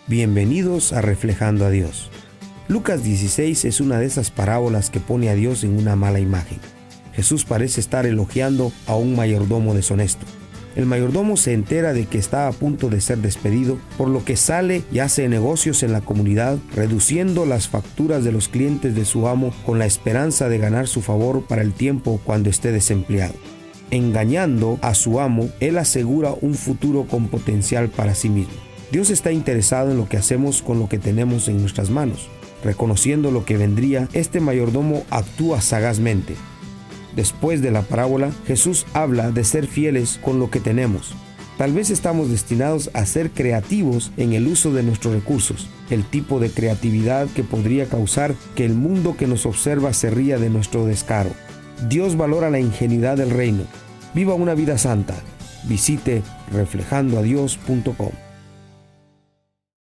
Bienvenidos a Reflejando a Dios. Lucas 16 es una de esas parábolas que pone a Dios en una mala imagen. Jesús parece estar elogiando a un mayordomo deshonesto. El mayordomo se entera de que está a punto de ser despedido, por lo que sale y hace negocios en la comunidad, reduciendo las facturas de los clientes de su amo con la esperanza de ganar su favor para el tiempo cuando esté desempleado. Engañando a su amo, él asegura un futuro con potencial para sí mismo. Dios está interesado en lo que hacemos con lo que tenemos en nuestras manos. Reconociendo lo que vendría, este mayordomo actúa sagazmente. Después de la parábola, Jesús habla de ser fieles con lo que tenemos. Tal vez estamos destinados a ser creativos en el uso de nuestros recursos, el tipo de creatividad que podría causar que el mundo que nos observa se ría de nuestro descaro. Dios valora la ingenuidad del reino. Viva una vida santa. Visite reflejandoadios.com.